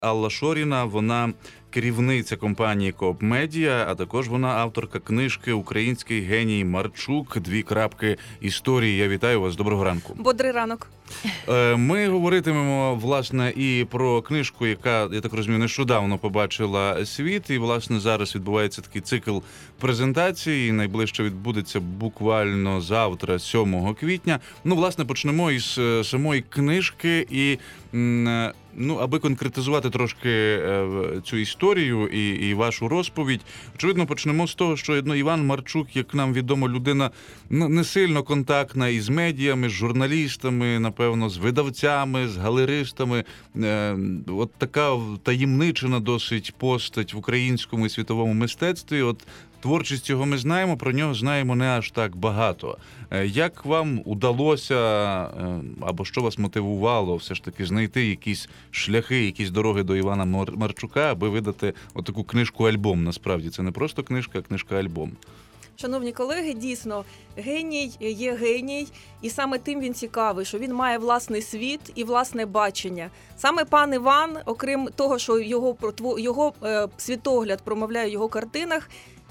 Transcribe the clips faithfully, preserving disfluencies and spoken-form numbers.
Алла Шоріна, вона керівниця компанії Коop Media, а також вона авторка книжки «Український геній Марчук. Дві крапки історії». Я вітаю вас. Доброго ранку. Бодрий ранок. Ми говоритимемо, власне, і про книжку, яка, я так розумію, нещодавно побачила світ. І, власне, зараз відбувається такий цикл презентації. Найближче відбудеться буквально завтра, сьомого квітня. Ну, власне, почнемо із самої книжки і... Ну, аби конкретизувати трошки е, цю історію і, і вашу розповідь, очевидно, почнемо з того, що ну, Іван Марчук, як нам відомо, людина ну, не сильно контактна із медіями, з журналістами, напевно, з видавцями, з галеристами. Е, от така таємничена досить постать в українському і світовому мистецтві. От творчість його ми знаємо, про нього знаємо не аж так багато. Як вам удалося, або що вас мотивувало все ж таки знайти якісь шляхи, якісь дороги до Івана Марчука, аби видати отаку книжку-альбом? Насправді, це не просто книжка, а книжка-альбом. Шановні колеги, дійсно, геній є геній, і саме тим він цікавий, що він має власний світ і власне бачення. Саме пан Іван, окрім того, що його, його е, світогляд промовляє в його картинах,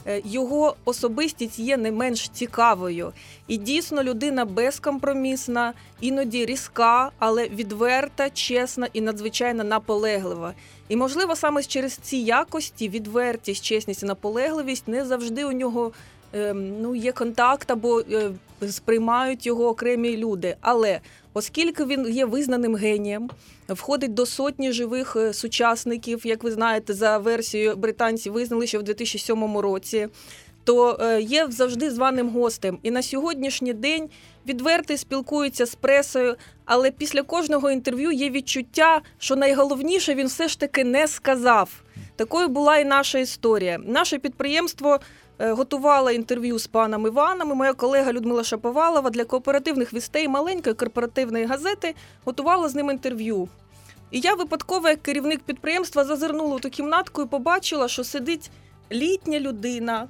його особистість є не менш цікавою. І дійсно людина безкомпромісна, іноді різка, але відверта, чесна і надзвичайно наполеглива. І, можливо, саме через ці якості, відвертість, чесність і наполегливість, не завжди у нього е, ну, є контакт або е, сприймають його окремі люди. Але оскільки він є визнаним генієм, входить до сотні живих сучасників, як ви знаєте, за версією британці визнали, що в дві тисячі сьомому році, то є завжди званим гостем. І на сьогоднішній день відверто спілкується з пресою, але після кожного інтерв'ю є відчуття, що найголовніше він все ж таки не сказав. Такою була і наша історія. Наше підприємство готувала інтерв'ю з паном Іваном, і моя колега Людмила Шаповалова для кооперативних вістей маленької корпоративної газети готувала з ним інтерв'ю. І я випадково, як керівник підприємства, зазирнула у ту кімнатку і побачила, що сидить літня людина,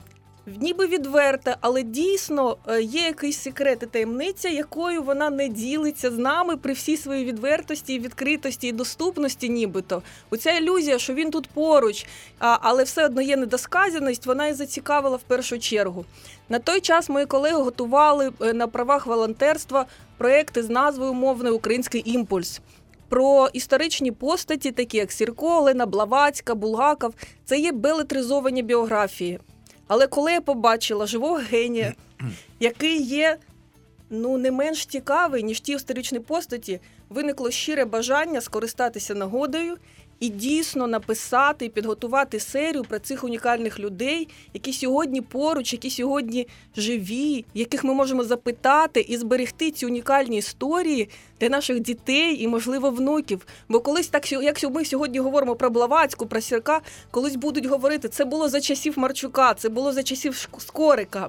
ніби відверта, але дійсно є якийсь секрет і таємниця, якою вона не ділиться з нами при всій своїй відвертості, відкритості і доступності нібито. Оця ілюзія, що він тут поруч, але все одно є недосказаність, вона і зацікавила в першу чергу. На той час мої колеги готували на правах волонтерства проєкти з назвою «Мовний український імпульс». Про історичні постаті, такі як Сірко, Олена Блаватська, Булгаков. Це є белетризовані біографії. Але коли я побачила живого генія, який є ну, не менш цікавий, ніж ті історичні постаті, виникло щире бажання скористатися нагодою і дійсно написати і підготувати серію про цих унікальних людей, які сьогодні поруч, які сьогодні живі, яких ми можемо запитати і зберегти ці унікальні історії для наших дітей і, можливо, внуків. Бо колись, так як ми сьогодні говоримо про Блаватську, про Сірка, колись будуть говорити, це було за часів Марчука, це було за часів Скорика.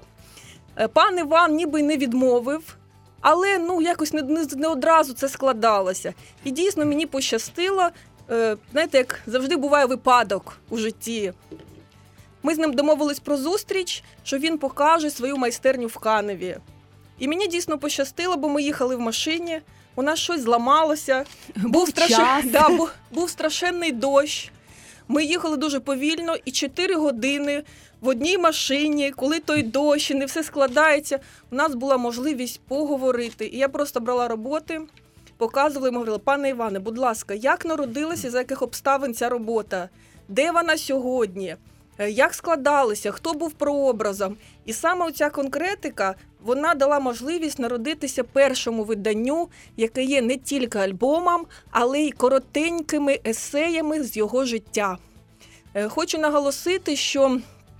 Пан Іван ніби й не відмовив, але ну, якось не, не, не одразу це складалося. І дійсно мені пощастило. Знаєте, як завжди буває випадок у житті. Ми з ним домовились про зустріч, що він покаже свою майстерню в Каневі. І мені дійсно пощастило, бо ми їхали в машині, у нас щось зламалося, був, страшен... да, був, був страшенний дощ. Ми їхали дуже повільно і чотири години в одній машині, коли той дощ і не все складається, у нас була можливість поговорити. І я просто брала роботи, показували, ми говорили, пане Іване, будь ласка, як народилася, за яких обставин ця робота? Де вона сьогодні? Як складалися? Хто був прообразом? І саме оця конкретика, вона дала можливість народитися першому виданню, яке є не тільки альбомом, але й коротенькими есеями з його життя. Хочу наголосити, що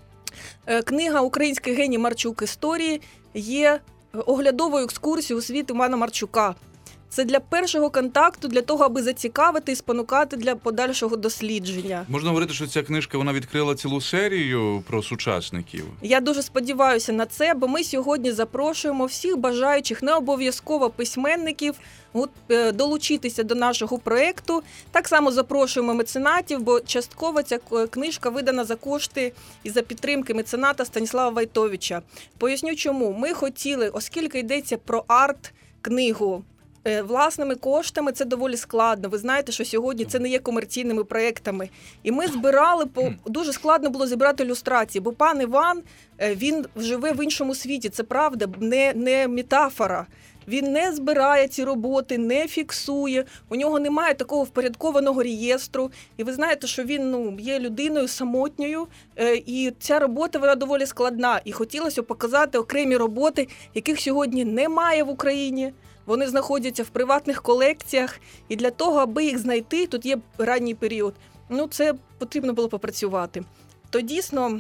книга «Український геній Марчук. Історії» є оглядовою екскурсією у світ Івана Марчука. Це для першого контакту, для того, аби зацікавити і спонукати для подальшого дослідження. Можна говорити, що ця книжка, вона відкрила цілу серію про сучасників? Я дуже сподіваюся на це, бо ми сьогодні запрошуємо всіх бажаючих, не обов'язково письменників, долучитися до нашого проєкту. Так само запрошуємо меценатів, бо частково ця книжка видана за кошти і за підтримки мецената Станіслава Войтовича. Поясню чому. Ми хотіли, оскільки йдеться про арт-книгу, Власними коштами це доволі складно. Ви знаєте, що сьогодні це не є комерційними проєктами. І ми збирали, по дуже складно було зібрати ілюстрації, бо пан Іван, він живе в іншому світі, це правда, не, не метафора. Він не збирає ці роботи, не фіксує, у нього немає такого впорядкованого реєстру. І ви знаєте, що він ну, є людиною самотньою, і ця робота вона доволі складна. І хотілося показати окремі роботи, яких сьогодні немає в Україні. Вони знаходяться в приватних колекціях, і для того, аби їх знайти, тут є ранній період, ну це потрібно було попрацювати. То дійсно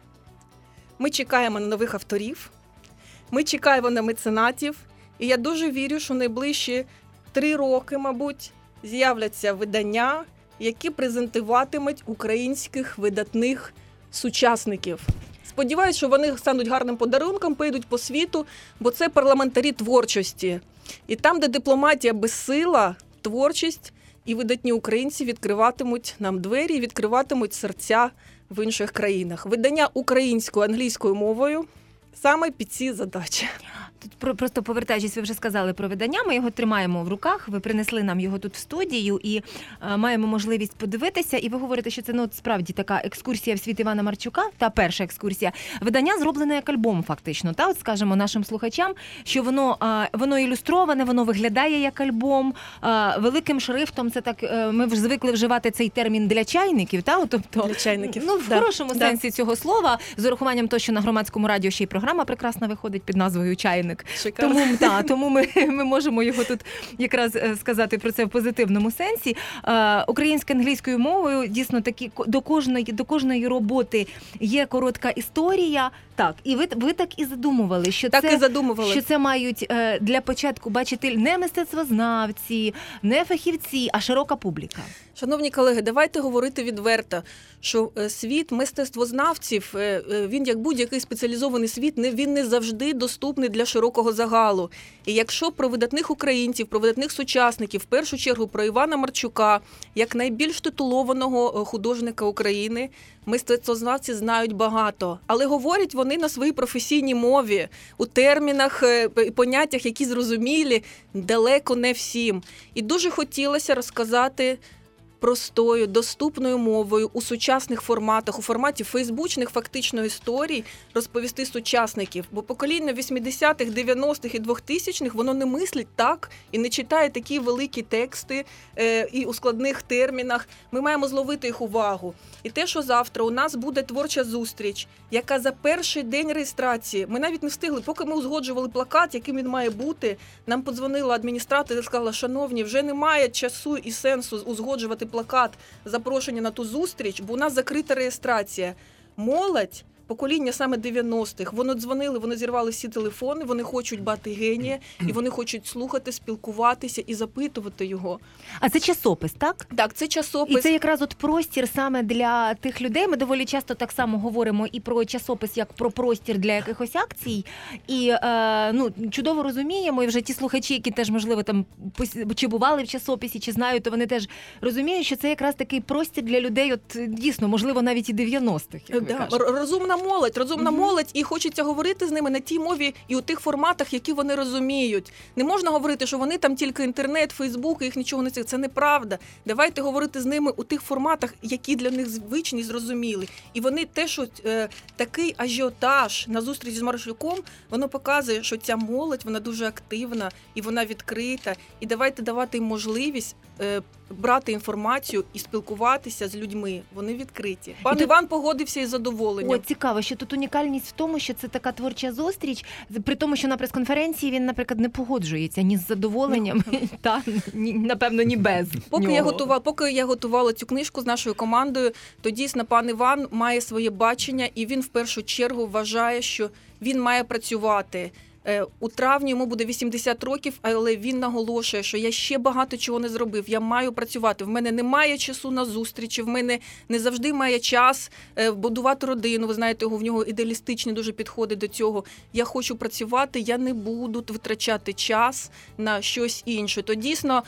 ми чекаємо на нових авторів, ми чекаємо на меценатів, і я дуже вірю, що найближчі три роки, мабуть, з'являться видання, які презентуватимуть українських видатних сучасників. Сподіваюсь, що вони стануть гарним подарунком, поїдуть по світу, бо це парламентарі творчості. І там, де дипломатія безсила, творчість і видатні українці відкриватимуть нам двері, відкриватимуть серця в інших країнах. Видання українською, англійською мовою саме під ці задачі. Тут просто повертаючись, ви вже сказали про видання, ми його тримаємо в руках, ви принесли нам його тут в студію і е, маємо можливість подивитися. І ви говорите, що це ну, справді така екскурсія в світ Івана Марчука, та перша екскурсія. Видання зроблене як альбом фактично, та от скажемо нашим слухачам, що воно, е, воно ілюстроване, воно виглядає як альбом, е, великим шрифтом, це так, е, ми вже звикли вживати цей термін для чайників, та? Тобто, для чайників. Ну, в да. хорошому да. сенсі цього слова, з урахуванням того, що на Громадському радіо ще й програма прекрасна виходить під назвою «Чайник». Тому, та, тому ми, ми можемо його тут якраз сказати про це в позитивному сенсі. Е, українською, англійською мовою дійсно такі до кожної, до кожної роботи є коротка історія. Так, і ви, ви так і задумували, що так це, і задумували. що це мають е, для початку бачити не мистецтвознавці, не фахівці, а широка публіка. Шановні колеги, давайте говорити відверто, що світ мистецтвознавців, він як будь-який спеціалізований світ, він не завжди доступний для широкого загалу. І якщо про видатних українців, про видатних сучасників, в першу чергу про Івана Марчука, як найбільш титулованого художника України, мистецтвознавці знають багато, але говорять вони на своїй професійній мові, у термінах і поняттях, які зрозумілі, далеко не всім. І дуже хотілося розказати простою, доступною мовою, у сучасних форматах, у форматі фейсбучних фактично історій розповісти сучасників. Бо покоління вісімдесятих, дев'яностих і двохтисячних, воно не мислить так і не читає такі великі тексти е, і у складних термінах. Ми маємо зловити їх увагу. І те, що завтра у нас буде творча зустріч, яка за перший день реєстрації, ми навіть не встигли, поки ми узгоджували плакат, яким він має бути, нам подзвонила адміністратор і сказала: шановні, вже немає часу і сенсу узгоджувати плакат запрошення на ту зустріч, бо у нас закрита реєстрація. Молодь, покоління саме дев'яностих, вони дзвонили, вони зірвали всі телефони, вони хочуть бати генія, і вони хочуть слухати, спілкуватися і запитувати його. А це часопис, так? Так, це часопис. І це якраз от простір саме для тих людей. Ми доволі часто так само говоримо і про часопис, як про простір для якихось акцій. І е, ну, чудово розуміємо, і вже ті слухачі, які теж, можливо, там чи бували в часописі, чи знають, то вони теж розуміють, що це якраз такий простір для людей, от дійсно, можливо, навіть і дев'яностих. Як ви да, кажете. Розумна молодь, розумна Угу. молодь, і хочеться говорити з ними на тій мові і у тих форматах, які вони розуміють. Не можна говорити, що вони там тільки інтернет, фейсбук, і їх нічого не цікавить. Це неправда. Давайте говорити з ними у тих форматах, які для них звичні і зрозумілі. І вони те, що е, такий ажіотаж на зустрічі з Марчуком, воно показує, що ця молодь, вона дуже активна і вона відкрита. І давайте давати їм можливість е, брати інформацію і спілкуватися з людьми. Вони відкриті. Пан тут... Іван погодився із задоволенням. О, цікаво, що тут унікальність в тому, що це така творча зустріч, при тому, що на прес-конференції він, наприклад, не погоджується ні з задоволенням, та, ні, напевно, ні без Поки нього. я готувала, поки я готувала цю книжку з нашою командою, то дійсно пан Іван має своє бачення, і він в першу чергу вважає, що він має працювати. У травні йому буде вісімдесят років, але він наголошує, що я ще багато чого не зробив, я маю працювати, в мене немає часу на зустрічі, в мене не завжди має час будувати родину, ви знаєте, в нього ідеалістичні дуже підходи до цього. Я хочу працювати, я не буду витрачати час на щось інше. То дійсно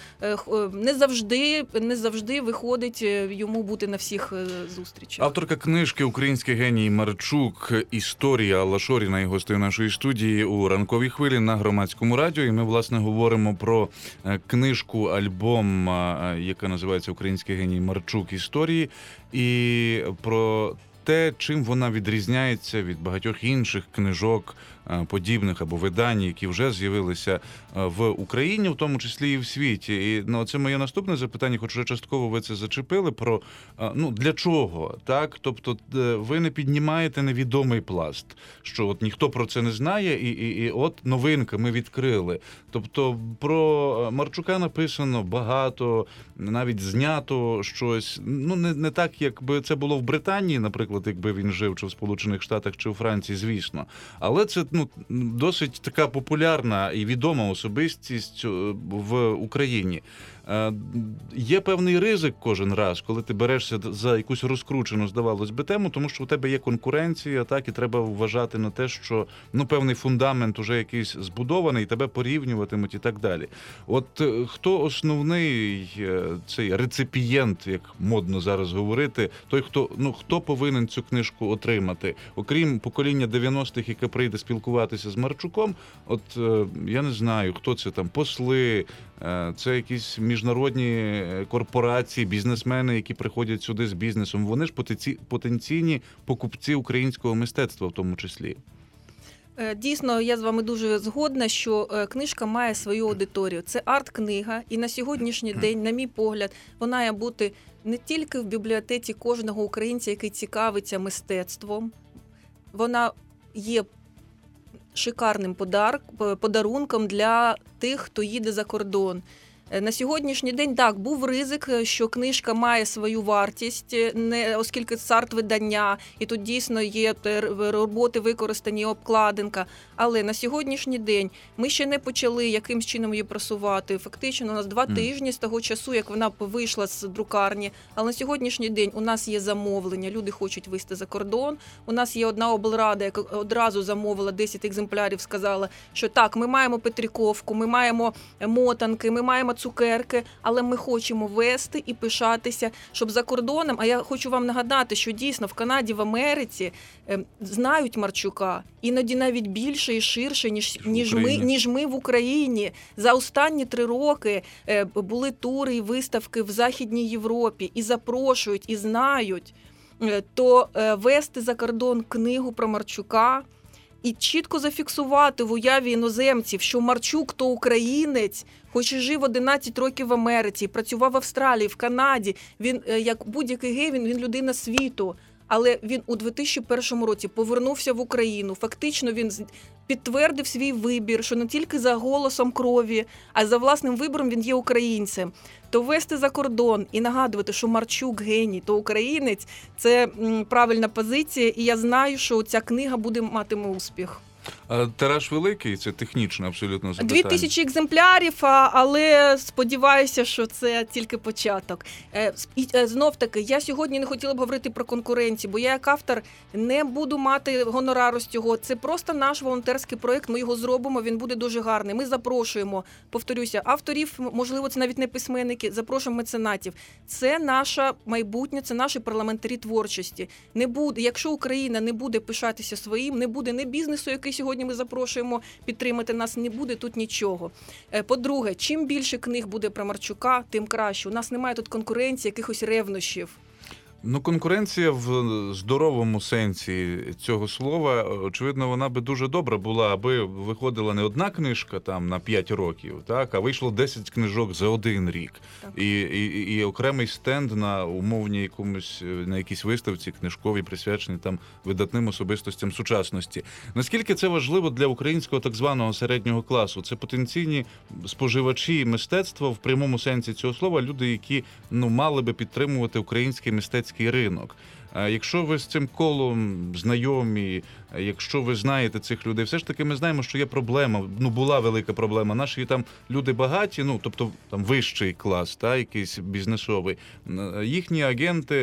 не завжди, не завжди виходить йому бути на всіх зустрічах. Авторка книжки «Український геній Марчук. Історія Алла Шоріна» і гостею нашої студії у ранку ранковій хвилі на Громадському радіо. І ми, власне, говоримо про книжку, альбом, яка називається «Український геній Марчук. Історії», і про те, чим вона відрізняється від багатьох інших книжок, подібних або видань, які вже з'явилися в Україні, в тому числі і в світі. І ну, це моє наступне запитання, хоч вже частково ви це зачепили, про ну, для чого, так? Тобто ви не піднімаєте невідомий пласт, що от ніхто про це не знає, і, і, і от новинка, ми відкрили. Тобто про Марчука написано багато, навіть знято щось, ну не, не так, якби це було в Британії, наприклад, якби він жив, чи в Сполучених Штатах, чи у Франції, звісно. Але це ну, досить така популярна і відома особистість в Україні. Є певний ризик кожен раз, коли ти берешся за якусь розкручену, здавалось би, тему, тому що у тебе є конкуренція, так, і треба вважати на те, що ну, певний фундамент уже якийсь збудований, і тебе порівнюватимуть і так далі. От хто основний цей реципієнт, як модно зараз говорити, той, хто, ну, хто повинен цю книжку отримати? Окрім покоління дев'яностих, яке прийде спілкуватися з Марчуком, от я не знаю, хто це там, посли, це якісь міжнародні корпорації, бізнесмени, які приходять сюди з бізнесом. Вони ж потенційні покупці українського мистецтва в тому числі. Дійсно, я з вами дуже згодна, що книжка має свою аудиторію. Це арт-книга, і на сьогоднішній день, на мій погляд, вона має бути не тільки в бібліотеці кожного українця, який цікавиться мистецтвом. Вона є шикарним подарунком для тих, хто їде за кордон. На сьогоднішній день, так, був ризик, що книжка має свою вартість, не, оскільки це арт-видання, і тут дійсно є роботи використані, обкладинка. Але на сьогоднішній день ми ще не почали якимсь чином її просувати. Фактично, у нас два mm. тижні з того часу, як вона вийшла з друкарні. Але на сьогоднішній день у нас є замовлення, люди хочуть вийти за кордон. У нас є одна облрада, яка одразу замовила десять екземплярів, сказала, що так, ми маємо Петріковку, ми маємо мотанки, ми маємо цукерки, але ми хочемо вести і пишатися, щоб за кордоном, а я хочу вам нагадати, що дійсно в Канаді, в Америці е, знають Марчука, іноді навіть більше і ширше, ніж, ніж, ми, ніж ми в Україні. За останні три роки е, були тури і виставки в Західній Європі, і запрошують, і знають, е, то е, вести за кордон книгу про Марчука і чітко зафіксувати в уяві іноземців, що Марчук – то українець, хоч і жив одинадцять років в Америці, працював в Австралії, в Канаді, він, як будь-який гей, він, він людина світу. Але він у дві тисячі першому році повернувся в Україну. Фактично він підтвердив свій вибір, що не тільки за голосом крові, а за власним вибором він є українцем. То вести за кордон і нагадувати, що Марчук геній, то українець – це правильна позиція. І я знаю, що ця книга буде матиме успіх. А тираж великий, це технічно абсолютно запитання. Дві тисячі екземплярів, але сподіваюся, що це тільки початок. І знов-таки, я сьогодні не хотіла б говорити про конкуренцію, бо я як автор не буду мати гонорару з цього. Це просто наш волонтерський проєкт, ми його зробимо, він буде дуже гарний. Ми запрошуємо, повторюся, авторів, можливо, це навіть не письменники, запрошуємо меценатів. Це наше майбутнє, це наші парламентарі творчості. Не буде, якщо Україна не буде пишатися своїм, не буде не бізнесу, який сьогодні ми запрошуємо підтримати нас, не буде тут нічого. По-друге, чим більше книг буде про Марчука, тим краще. У нас немає тут конкуренції, якихось ревнощів. Ну, конкуренція в здоровому сенсі цього слова, очевидно, вона би дуже добра була, аби виходила не одна книжка там на п'ять років, так, а вийшло десять книжок за один рік. І, і, і окремий стенд на умовній якомусь, на якійсь виставці книжковій, присвяченій там видатним особистостям сучасності. Наскільки це важливо для українського так званого середнього класу? Це потенційні споживачі мистецтва в прямому сенсі цього слова, люди, які ну, мали би підтримувати український мистецтво ринок. Якщо ви з цим колом знайомі, якщо ви знаєте цих людей, все ж таки ми знаємо, що є проблема, ну була велика проблема. Наші там люди багаті, ну тобто там вищий клас, та, якийсь бізнесовий. Їхні агенти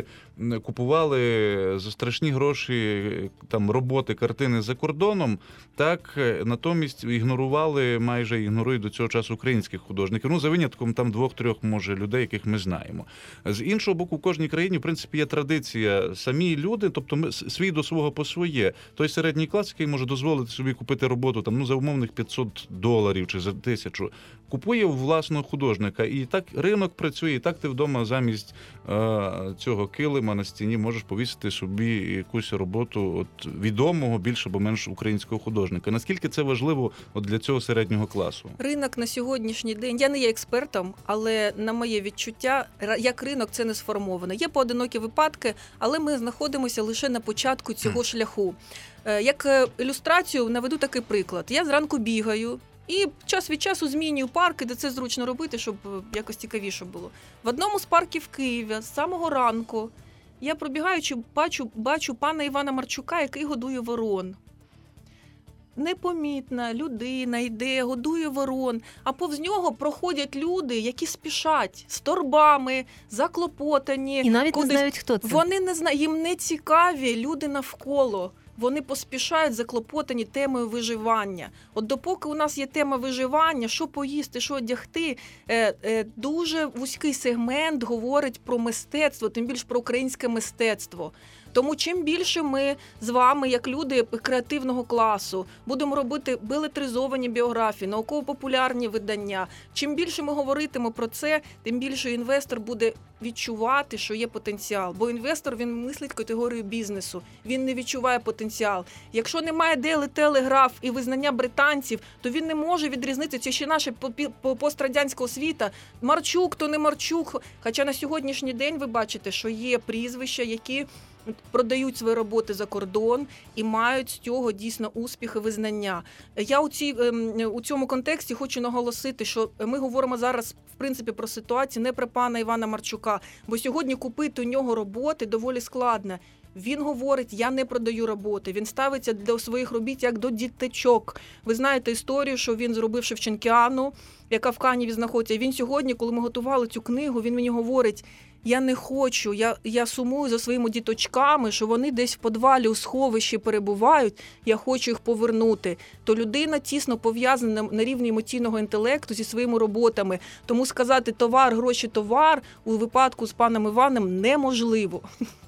купували за страшні гроші там роботи, картини за кордоном, так, натомість ігнорували, майже ігнорують до цього часу українських художників. Ну, за винятком там двох-трьох, може, людей, яких ми знаємо. З іншого боку, в кожній країні, в принципі, є традиція самі люди, тобто ми с- свій до свого по своє. Той середній клас, який може дозволити собі купити роботу там, ну, за умовних п'ятсот доларів чи за тисячу, купує у власного художника. І так ринок працює, і так ти вдома замість е, цього килима на стіні можеш повісити собі якусь роботу от відомого, більш або менш українського художника. Наскільки це важливо от для цього середнього класу? Ринок на сьогоднішній день, я не є експертом, але на моє відчуття, ра- як ринок це не сформовано. Є поодинокі випадки, але ми знаходимося лише на початку цього шляху. Е, Як е, ілюстрацію наведу такий приклад. Я зранку бігаю і час від часу змінюю парки, де це зручно робити, щоб е, якось цікавіше було. В одному з парків Києва з самого ранку я пробігаючи, бачу, бачу пана Івана Марчука, який годує ворон. Непомітна людина йде, годує ворон, а повз нього проходять люди, які спішать з торбами, заклопотані. І навіть кудись. не знають, хто це. Вони не знають, їм не цікаві люди навколо. Вони поспішають заклопотані темою виживання. От допоки у нас є тема виживання, що поїсти, що одягти, е, е, дуже вузький сегмент говорить про мистецтво, тим більше про українське мистецтво. Тому чим більше ми з вами, як люди креативного класу, будемо робити белетризовані біографії, науково-популярні видання, чим більше ми говоритимо про це, тим більше інвестор буде відчувати, що є потенціал. Бо інвестор, він мислить категорію бізнесу, він не відчуває потенціал. Якщо немає Daily Telegraph і визнання британців, то він не може відрізнити, це ще наше попі- по- пострадянська освіта, Марчук, то не Марчук. Хоча на сьогоднішній день ви бачите, що є прізвища, які продають свої роботи за кордон і мають з цього дійсно успіх і визнання. Я у, цій, ем, у цьому контексті хочу наголосити, що ми говоримо зараз, в принципі, про ситуацію не про пана Івана Марчука, бо сьогодні купити у нього роботи доволі складно. Він говорить, я не продаю роботи, він ставиться до своїх робіт як до діточок. Ви знаєте історію, що він зробив Шевченкіану, яка в Каніві знаходиться. Він сьогодні, коли ми готували цю книгу, він мені говорить, я не хочу, я, я сумую за своїми діточками, що вони десь в подвалі у сховищі перебувають, я хочу їх повернути. То людина тісно пов'язана на рівні емоційного інтелекту зі своїми роботами. Тому сказати товар, гроші, товар у випадку з паном Іваном неможливо.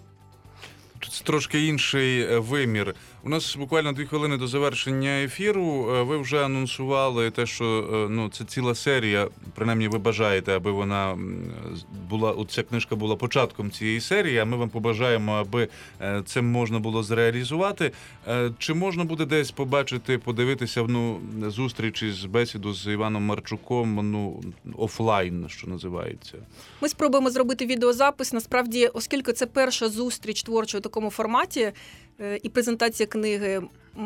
Це трошки інший е, вимір. У нас буквально дві хвилини до завершення ефіру. Е, Ви вже анонсували те, що е, ну, це ціла серія, принаймні ви бажаєте, аби вона м, була, от ця книжка була початком цієї серії, а ми вам побажаємо, аби е, це можна було зреалізувати. Е, Чи можна буде десь побачити, подивитися ну, зустріч із бесіду з Іваном Марчуком, ну, офлайн, що називається? Ми спробуємо зробити відеозапис. Насправді, оскільки це перша зустріч творча у такому форматі е, і презентація книги,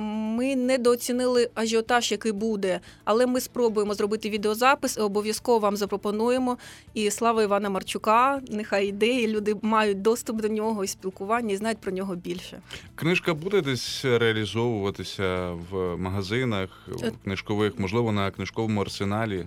ми недооцінили ажіотаж, який буде, але ми спробуємо зробити відеозапис і обов'язково вам запропонуємо. І слава Івана Марчука, нехай йде, і люди мають доступ до нього і спілкування, і знають про нього більше. Книжка буде десь реалізовуватися в магазинах, в книжкових, можливо, на книжковому арсеналі?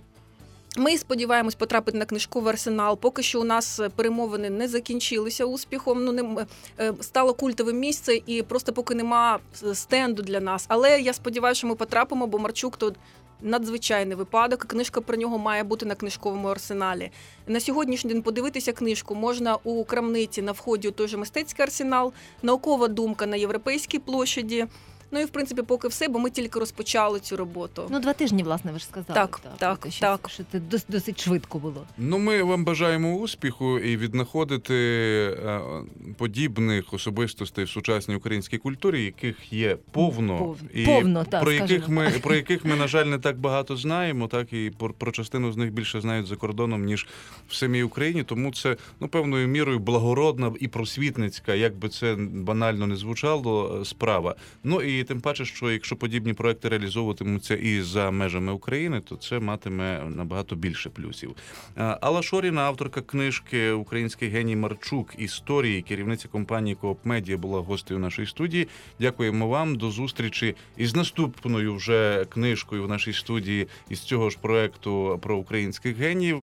Ми сподіваємось потрапити на книжковий арсенал. Поки що у нас перемовини не закінчилися успіхом. Ну не е, стало культове місце, і просто поки нема стенду для нас. Але я сподіваюся, що ми потрапимо, бо Марчук то надзвичайний випадок. Книжка про нього має бути на книжковому арсеналі. На сьогоднішній день подивитися книжку можна у крамниці на вході у той же мистецький арсенал, наукова думка на Європейській площаді. Ну і, в принципі, поки все, бо ми тільки розпочали цю роботу. Ну, два тижні, власне, ви ж сказали. Так, так, Тобто, що, так. Що це дос- досить швидко було. Ну, ми вам бажаємо успіху і віднаходити е, подібних особистостей в сучасній українській культурі, яких є повно, Пов- і повно, так, про яких скажімо ми про яких ми, на жаль, не так багато знаємо, так і про, про частину з них більше знають за кордоном, ніж в самій Україні. Тому це ну певною мірою благородна і просвітницька, як би це банально не звучало, справа. Ну і тим паче, що якщо подібні проекти реалізовуватимуться і за межами України, то це матиме набагато більше плюсів. Алла Шоріна, авторка книжки «Український геній Марчук. Історії», керівниця компанії «Коop Медіа» була гостею нашої студії. Дякуємо вам. До зустрічі із наступною вже книжкою в нашій студії із цього ж проекту про українських геніїв.